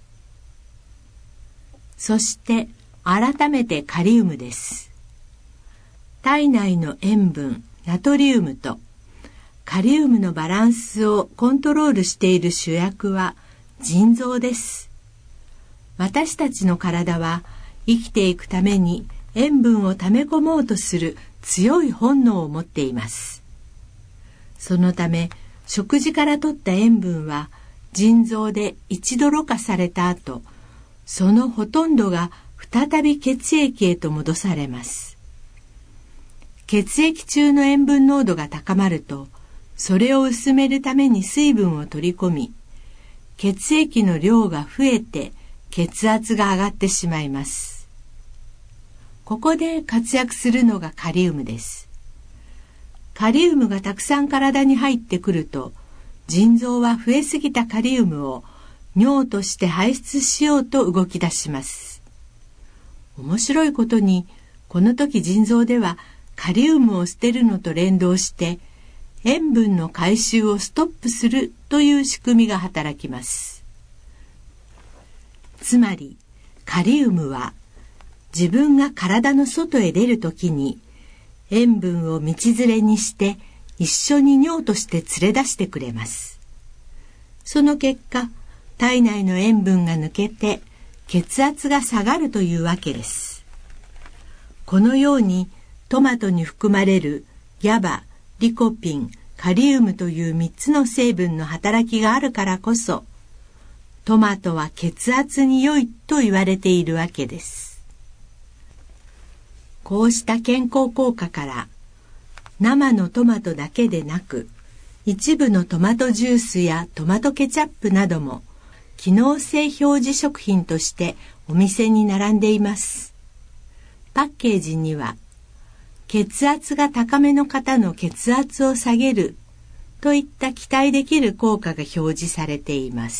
そして改めてカリウムです。体内の塩分、ナトリウムとカリウムのバランスをコントロールしている主役は腎臓です。私たちの体は生きていくために塩分を溜め込もうとする強い本能を持っています。そのため食事から取った塩分は腎臓で一度ろ過された後、そのほとんどが再び血液へと戻されます。血液中の塩分濃度が高まると、それを薄めるために水分を取り込み、血液の量が増えて血圧が上がってしまいます。ここで活躍するのがカリウムです。カリウムがたくさん体に入ってくると、腎臓は増えすぎたカリウムを尿として排出しようと動き出します。面白いことに、この時腎臓ではカリウムを捨てるのと連動して、塩分の回収をストップするという仕組みが働きます。つまり、カリウムは自分が体の外へ出るときに塩分を道連れにして一緒に尿として連れ出してくれます。その結果、体内の塩分が抜けて血圧が下がるというわけです。このようにトマトに含まれるGABA、リコピン、カリウムという3つの成分の働きがあるからこそ、トマトは血圧に良いと言われているわけです。こうした健康効果から、生のトマトだけでなく、一部のトマトジュースやトマトケチャップなども、機能性表示食品としてお店に並んでいます。パッケージには、血圧が高めの方の血圧を下げるといった期待できる効果が表示されています。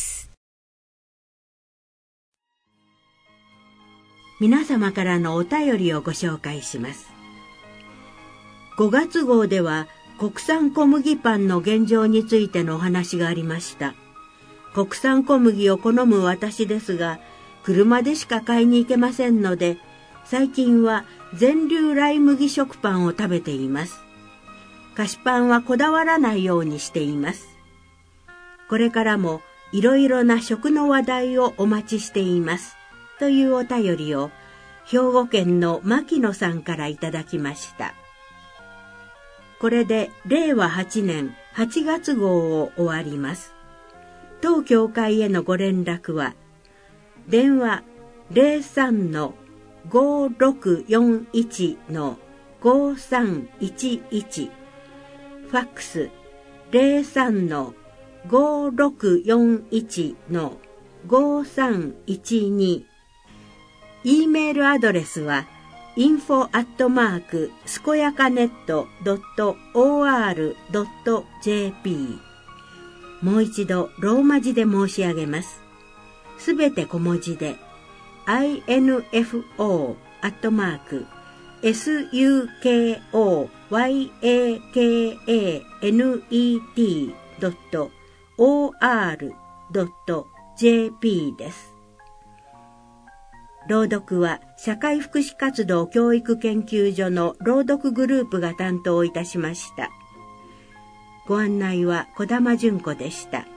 皆様からのお便りをご紹介します。5月号では国産小麦パンの現状についてのお話がありました。国産小麦を好む私ですが、車でしか買いに行けませんので、最近は全粒ライ麦食パンを食べています。菓子パンはこだわらないようにしています。これからもいろいろな食の話題をお待ちしています。というお便りを兵庫県の牧野さんからいただきました。 これで令和8年8月号を終わります。当教会へのご連絡は、電話 03-5641-5311、ファックス 03-5641-5312、E メールアドレスはinfo@scoiacanet.or.jp。 もう一度ローマ字で申し上げます。すべて小文字で info@scoyakanet.or.jp です。朗読は社会福祉活動教育研究所の朗読グループが担当いたしました。ご案内は小玉純子でした。